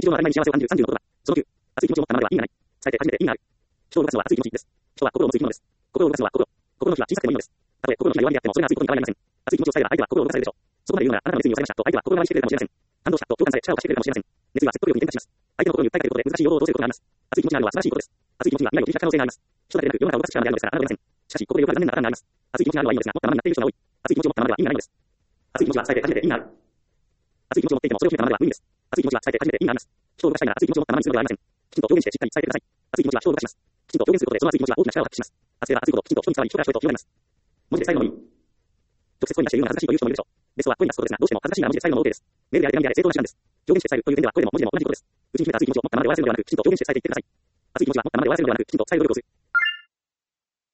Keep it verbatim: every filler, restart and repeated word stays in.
常の当たり前に幸せを感じるさんじゅうのことだ。そのきゅう、熱い気持ちを持ったままでは意味がない。伝えて初めて意味がある。人を動かすのは熱い気持ちです。人は心を持つ生き物です。心を動かすのは心。心の火は小さくてもいいのです。たとえ心の火が弱いであってもそれが熱いことに変わりありません。熱い気持ちを伝えれば相手は心を動かされるでしょう。そこまで言うならあなたの熱意を伝えましたと相手は心のままにしてくれるかもしれません。感動したと共感され力を貸してくれるかもしれません。熱意は説得力に転化します。相手の心に訴えかけることで難しい要望を通せることがあります。熱い気持ちがあるのは素晴らしいことです。熱い気持ちには未来を切り開く可能性があります。人だけでなく世の中を動かす力まであるのですから侮れません。しかしここでよくある残念なパターンがあります。熱い気持ちがあるのはいいのですが持ったままになっている人が多い。熱い気持ちを持ったままでは意味がないのです。熱い気持ちは伝えて初めて意味がある。熱い気持ちを持っていてもそれを秘めたままでは無意味です。熱い気持ちは伝えて初めて意味があります。人を動かしたいなら熱い気持ちを持ったままにするのではありません。きちんと表現してしっかり伝えてください。熱い気持ちは人を動かします。きちんと表現することでその熱い気持ちは大きな力を発揮します。熱いは熱いことをきちんと人に伝わり人から人へと広がります。文字で伝えるのもいい。直接声に出して言うのが恥ずかしいという人もいるでしょう。ベストは声に出すことですが、どうしても恥ずかしいなら文字で伝えるのも OK です。メールであれ手紙であれ正当な手段です。表現して伝えるという点では声でも文字でも同じことです。内に秘めた熱い気持ちを持ったままで終わらせるのではなく、きちんと表現して伝えていってください。熱い気持ちは持ったままで終わらせるのではなく、きちんと伝える努力をする。